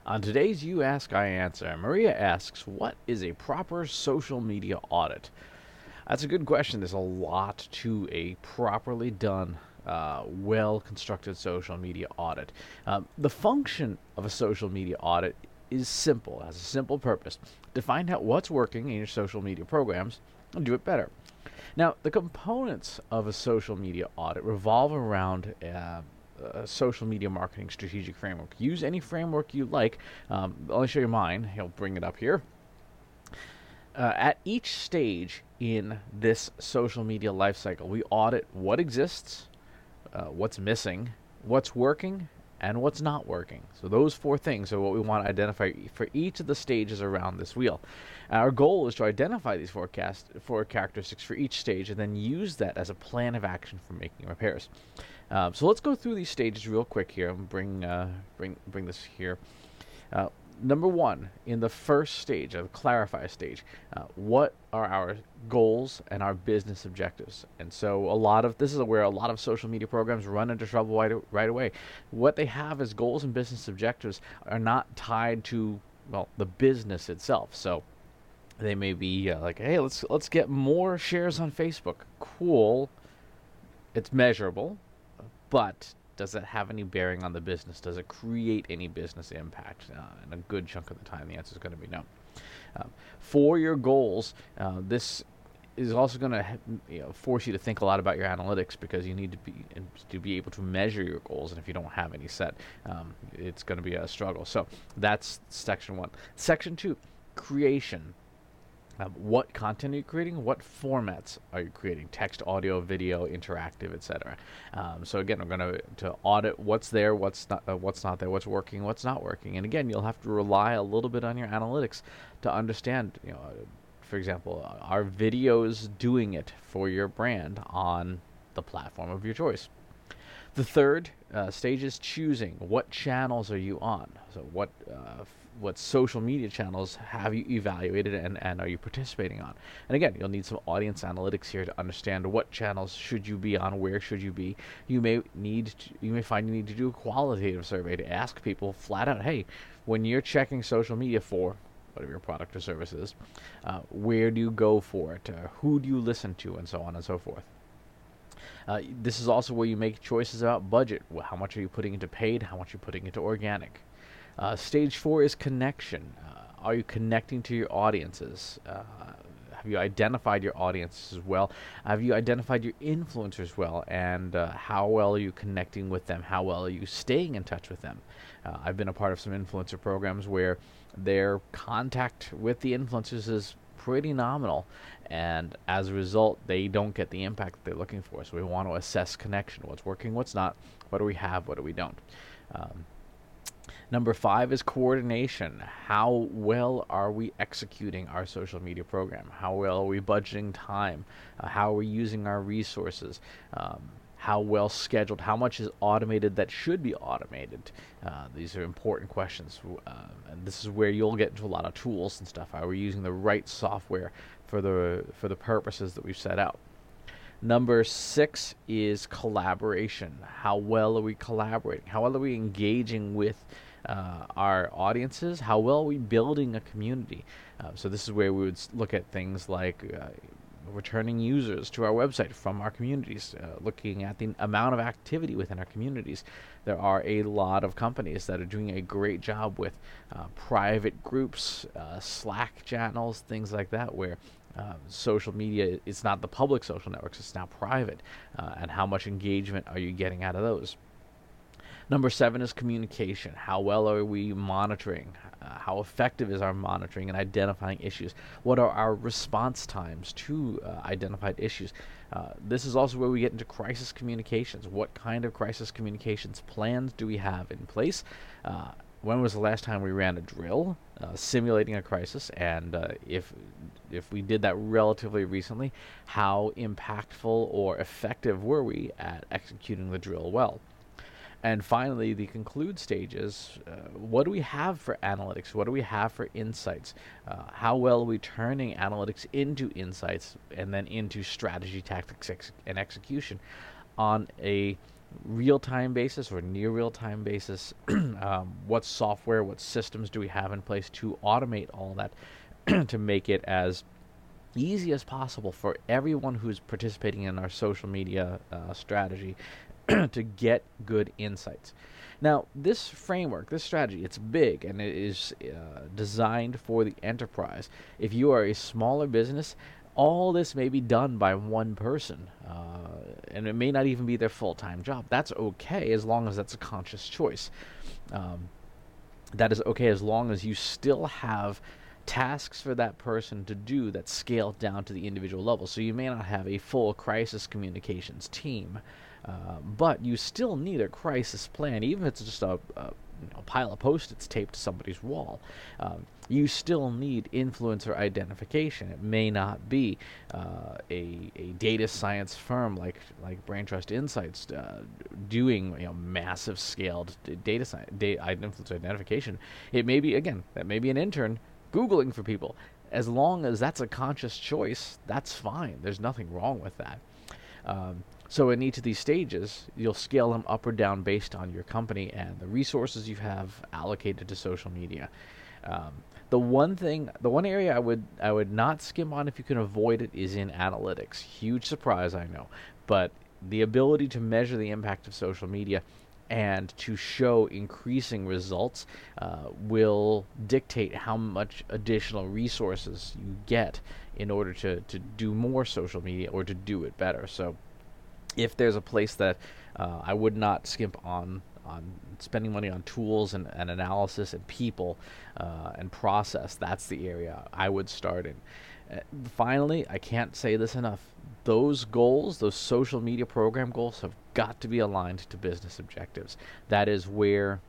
On today's You Ask, I Answer, Maria asks, what is a proper social media audit? That's a good question. There's a lot to a properly done, well constructed social media audit. The function of a social media audit is simple, has a simple purpose to find out what's working in your social media programs and do it better. Now, the components of a social media audit revolve around a social media marketing strategic framework. Use any framework you like. I'll show you mine. He'll bring it up here. At each stage in this social media life cycle, we audit what exists, what's missing, what's working, and what's not working. So those four things are what we want to identify for each of the stages around this wheel. Our goal is to identify these four characteristics for each stage and then use that as a plan of action for making repairs. So let's go through these stages real quick here and bring this here. Number one, in the first stage, the clarify stage, what are our goals and our business objectives? And so this is where a lot of social media programs run into trouble right away. What they have as goals and business objectives are not tied to, well, the business itself. So they may be like, hey, let's get more shares on Facebook. Cool. It's measurable, but does it have any bearing on the business? Does it create any business impact? And a good chunk of the time, the answer is going to be no. For your goals, this is also going to force you to think a lot about your analytics, because you need to be able to measure your goals, and if you don't have any set, it's going to be a struggle. So that's section one. Section two, creation. What content are you creating? What formats are you creating? Text, audio, video, interactive, etc. So again, we're going to audit what's there, what's not there, what's working, what's not working. And again, you'll have to rely a little bit on your analytics to understand. For example, are videos doing it for your brand on the platform of your choice? The third stage is choosing. What channels are you on? So what social media channels have you evaluated and are you participating on? And again, you'll need some audience analytics here to understand what channels should you be on, where should you be. You may find you need to do a qualitative survey to ask people flat out, hey, when you're checking social media for whatever your product or service is, where do you go for it? Who do you listen to? And so on and so forth. This is also where you make choices about budget. How much are you putting into paid? How much are you putting into organic? Stage four is connection. Are you connecting to your audiences? Have you identified your audiences well? Have you identified your influencers well? And how well are you connecting with them? How well are you staying in touch with them? I've been a part of some influencer programs where their contact with the influencers is pretty nominal, and as a result, they don't get the impact that they're looking for. So we want to assess connection. What's working, what's not, what do we have, what do we don't. Number five is coordination. How well are we executing our social media program? How well are we budgeting time? How are we using our resources? How well scheduled? How much is automated that should be automated? These are important questions, and this is where you'll get into a lot of tools and stuff. Are we using the right software for the purposes that we've set out? Number six is collaboration. How well are we collaborating? How well are we engaging with our audiences? How well are we building a community? So this is where we would look at things like returning users to our website from our communities, looking at the amount of activity within our communities. There are a lot of companies that are doing a great job with private groups, Slack channels, things like that, where social media, it's not the public social networks, it's now private. And how much engagement are you getting out of those? Number seven is communication. How well are we monitoring? How effective is our monitoring and identifying issues? What are our response times to identified issues? This is also where we get into crisis communications. What kind of crisis communications plans do we have in place? When was the last time we ran a drill simulating a crisis? And if we did that relatively recently, how impactful or effective were we at executing the drill well? And finally, the conclude stages, what do we have for analytics? What do we have for insights? How well are we turning analytics into insights and then into strategy, tactics, and execution on a real-time basis or near real-time basis. What software, what systems do we have in place to automate all that to make it as easy as possible for everyone who's participating in our social media strategy to get good insights. Now, this framework, this strategy, it's big and it is designed for the enterprise. If you are a smaller business, all this may be done by one person, and it may not even be their full-time job. That's okay as long as that's a conscious choice. That is okay as long as you still have tasks for that person to do that scale down to the individual level. So you may not have a full crisis communications team, but you still need a crisis plan, even if it's just a pile of Post-its taped to somebody's wall. You still need influencer identification. It may not be a data science firm like Braintrust Insights doing massive scaled data science, influencer identification. It may be, again, that may be an intern Googling for people. As long as that's a conscious choice, that's fine. There's nothing wrong with that. So in each of these stages, you'll scale them up or down based on your company and the resources you have allocated to social media. The one area I would not skim on if you can avoid it is in analytics. Huge surprise, I know, but the ability to measure the impact of social media and to show increasing results will dictate how much additional resources you get in order to do more social media or to do it better. So if there's a place that I would not skimp on spending money on tools and analysis and people and process, that's the area I would start in. Finally, I can't say this enough. Those goals, those social media program goals, have got to be aligned to business objectives. That is where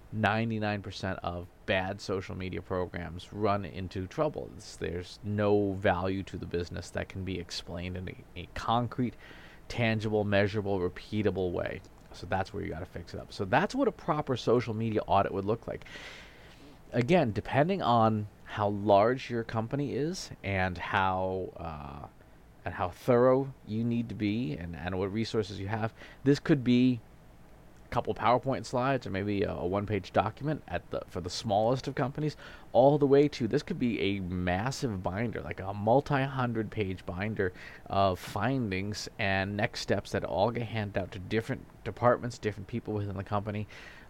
99% of bad social media programs run into trouble. There's no value to the business that can be explained in a concrete, tangible, measurable, repeatable way. So that's where you got to fix it up. So that's what a proper social media audit would look like. Again, depending on how large your company is and how thorough you need to be and what resources you have, this could be a couple PowerPoint slides or maybe a one-page document for the smallest of companies, all the way to this could be a massive binder, like a multi-100-page binder of findings and next steps that all get handed out to different departments, different people within the company,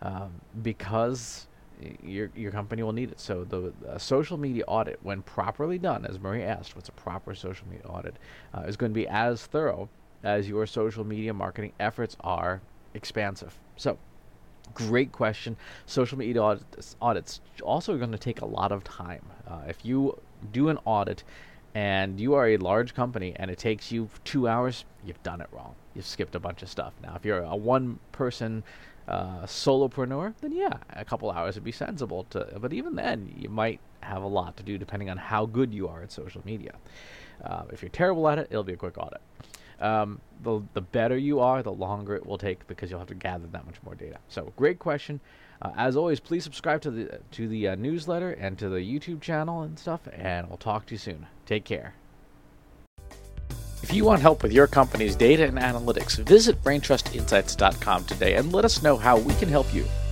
because your company will need it. So the social media audit, when properly done, as Maria asked, what's a proper social media audit, is going to be as thorough as your social media marketing efforts are expansive. So, great question. Social media audits also going to take a lot of time. If you do an audit and you are a large company and it takes you 2 hours, you've done it wrong. You've skipped a bunch of stuff. Now, if you're a one-person solopreneur, then yeah, a couple hours would be sensible but even then, you might have a lot to do depending on how good you are at social media. If you're terrible at it, it'll be a quick audit. The better you are, the longer it will take because you'll have to gather that much more data. So, great question. As always, please subscribe to the newsletter and to the YouTube channel and stuff, and we'll talk to you soon. Take care. If you want help with your company's data and analytics, visit BrainTrustInsights.com today and let us know how we can help you.